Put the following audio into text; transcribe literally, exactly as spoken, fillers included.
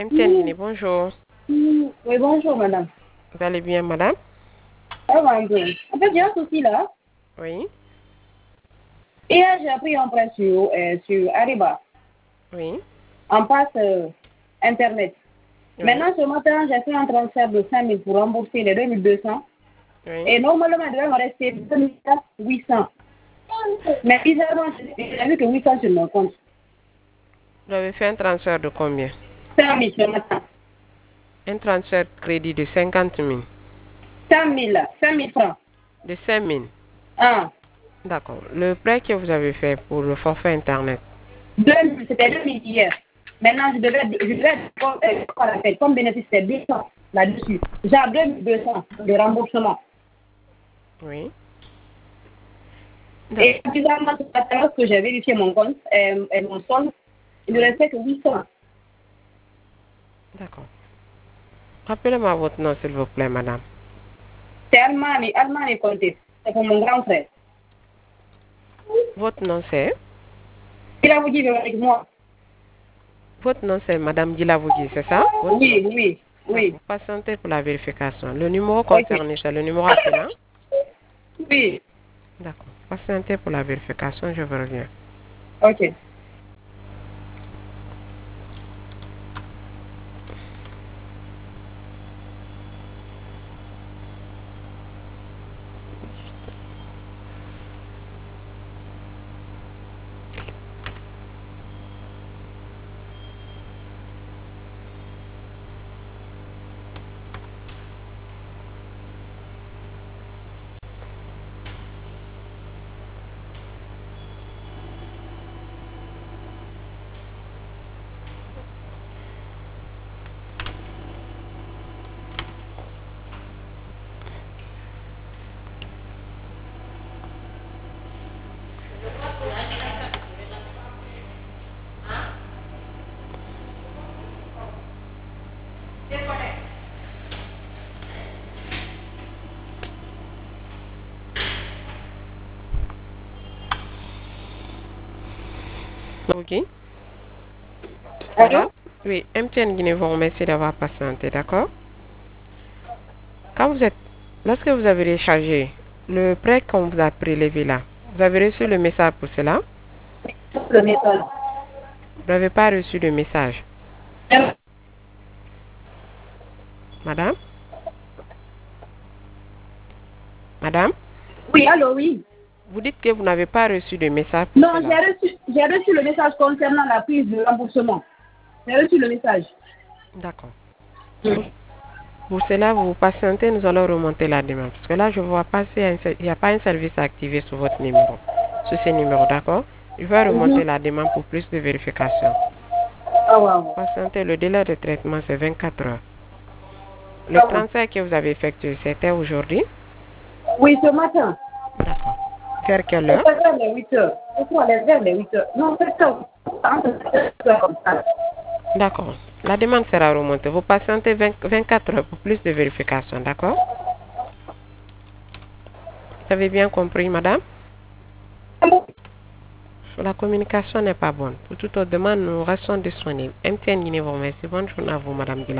M T N Guinée, bonjour. Oui, bonjour madame. Vous allez bien, madame? Ça va un peu. En fait, j'ai un souci là. Oui. Hier, j'ai pris un prêt sur, euh, sur Ariba, Oui. en passe euh, Internet. Oui. Maintenant, ce matin, j'ai fait un transfert de cinq mille pour rembourser les deux mille deux cents. Oui. Et normalement, il devait me rester deux mille huit cents. Mais bizarrement, j'ai vu que huit cents sur mon compte. Vous avez fait un transfert de combien? cinq mille ce matin. Un transfert de crédit de cinquante mille. cinq mille là, cinq mille francs. De cinq mille. Ah, D'accord. Le prêt que vous avez fait pour le forfait Internet. deux mille, c'était deux mille hier. Maintenant, je devais, je devais comme, euh, comment on appelle, comme bénéfice, c'est deux cents là-dessus. J'ai deux mille deux cents de remboursement. Oui. Et D'accord. bizarrement, ce matin, lorsque j'ai vérifié mon compte, euh, et mon solde, il ne Oui. restait que huit cents. D'accord. Rappelez-moi votre nom, s'il vous plaît, madame. C'est Almani, Almani Conté. C'est pour mon grand frère. Votre nom, c'est? Il a vous dit avec moi. Votre nom, c'est madame Dilavogui, c'est ça? Votre nom. Oui, oui, oui. D'accord. Patientez pour la vérification. Le numéro Ok. concerné, c'est le numéro appelant? Oui, D'accord. Patientez pour la vérification, je vous reviens. ok. Ok. Madame? Allô? Oui, M T N Guinée vous remercie d'avoir patienté, d'accord? Quand vous êtes, lorsque vous avez rechargé le prêt qu'on vous a prélevé là, vous avez reçu le message pour cela? Le message. Vous n'avez pas reçu le message. Madame? Madame? Oui, allô, oui. Vous dites que vous n'avez pas reçu de message pour Non, cela. j'ai reçu, j'ai reçu le message concernant la prise de remboursement. J'ai reçu le message. D'accord. Mm. Pour, pour cela, vous patientez, nous allons remonter la demande. Parce que là, je ne vois pas s'il n'y a, a pas un service activé sur votre numéro. Sur ce numéro, d'accord? Je vais remonter Mhm. la demande pour plus de vérification. Ah, wow. Patientez, le délai de traitement, c'est vingt-quatre heures. Le Ah, ouais. transfert que vous avez effectué, c'était aujourd'hui? Oui, ce matin. D'accord. Vers quelle heure? C'était vers les huit heures. Je crois vers les huit heures. Non, c'est ça. Entre sept heures comme ça. D'accord. La demande sera remontée. Vous patientez vingt vingt-quatre heures pour plus de vérification, d'accord? Vous avez bien compris, madame? La communication n'est pas bonne. Pour toute autre demande, nous restons disponibles. M T N Guinée vous remercie. Bonne journée à vous, madame Guilla.